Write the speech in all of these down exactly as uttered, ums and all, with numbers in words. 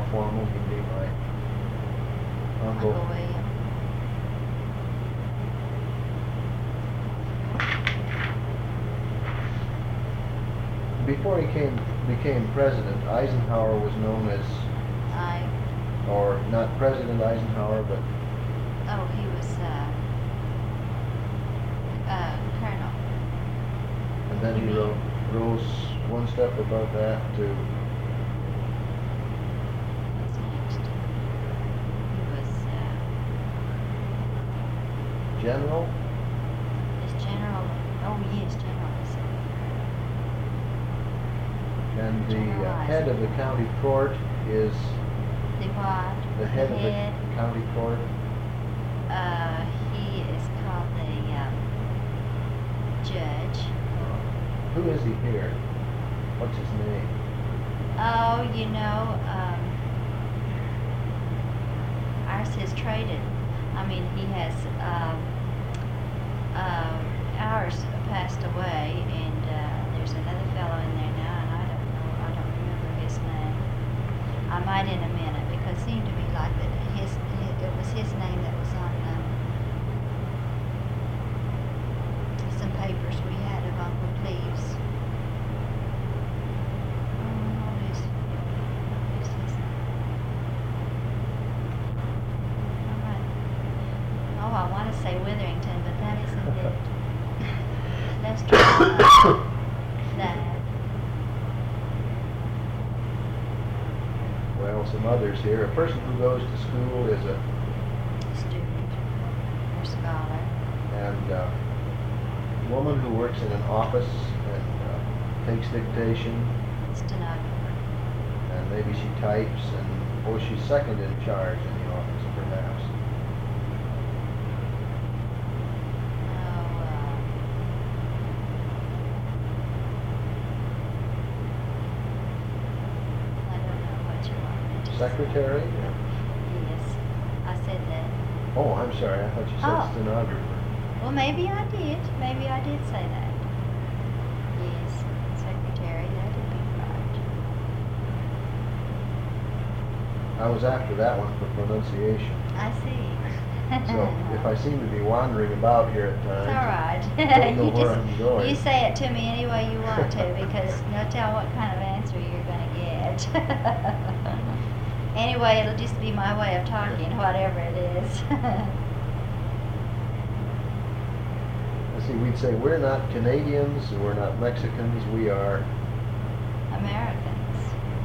formal, he'd be my Uncle uncle. William. Before he came, became president, Eisenhower was known as, I, or not President Eisenhower, but oh, he was, uh, uh, Colonel. and then You he mean- ro- rose one step above that to What's next? He was, uh, general. is General, oh, yes, General. And the General uh, head of the county court is The what? the head of head, the county court. uh, he is called the, um, judge. Uh, who is he here? What's his name? Oh, you know, um, ours has traded. I mean, he has, um, uh, ours passed away, and, uh, there's another fellow in there now, and I don't know, I don't remember his name. I might in a minute, because it seemed to me like that his, it was his name that was on, um, some papers we had of Uncle Cleves. Oh, what is, what is his name? All right. Oh, I want to say Witherington, but that isn't it. Let's try uh, that. Well, some others here. A person who goes to school is a Student or scholar. and uh, woman who works in an office and uh, takes dictation, Stenographer. and maybe she types, and oh, she's second in charge in the office, perhaps. Oh, uh, I don't know what you want me to say. Secretary? Yes, I said that. Oh, I'm sorry. I thought you said Oh. stenographer. Well, maybe I did. Maybe I did say that. Yes, secretary, that'd be right. I was after that one for pronunciation. I see. So if I seem to be wandering about here at It's times, all right. don't know You where just, I'm going. you say it to me any way you want to, because no tell what kind of answer you're gonna get. Anyway, it'll just be my way of talking, whatever it is. let's see, we'd say we're not Canadians, we're not Mexicans, we are. Americans.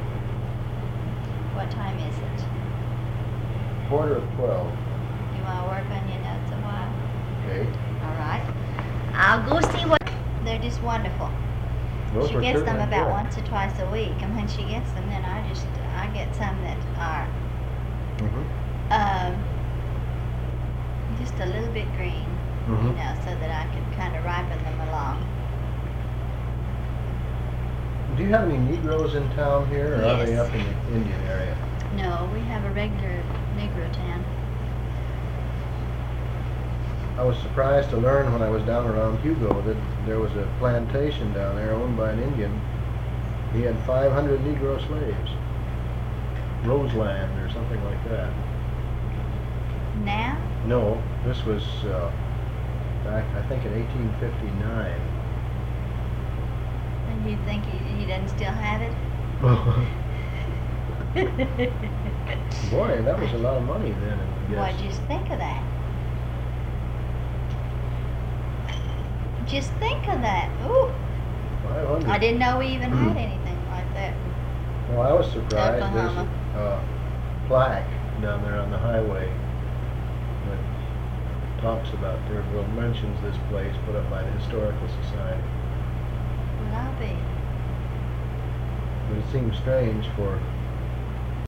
What time is it? Quarter of twelve. You wanna work on your notes a while? Okay. All right. I'll go see what, they're just wonderful. Those She were gets them certainly about good. once or twice a week, and when she gets them, then I just, I get some that are, Mhm. um, just a little bit green, you Mhm. know, so that I can kind of ripen them along. Do you have any Negroes in town here, or are they Yes. up in the Indian area? No, we have a regular Negro town. I was surprised to learn when I was down around Hugo that there was a plantation down there owned by an Indian. He had five hundred Negro slaves. Roseland or something like that. Now? No, this was uh, back, I think, in eighteen fifty-nine. And you think he, he doesn't still have it? Boy, that was a lot of money then, I guess. What'd you think of that? Just think of that. Ooh, five hundred. I didn't know we even had anything like that. Well, I was surprised. There's Oklahoma. a uh, plaque down there on the highway that talks about, there, well, mentions this place put up by the Historical Society. Well, I'll be. But it seems strange for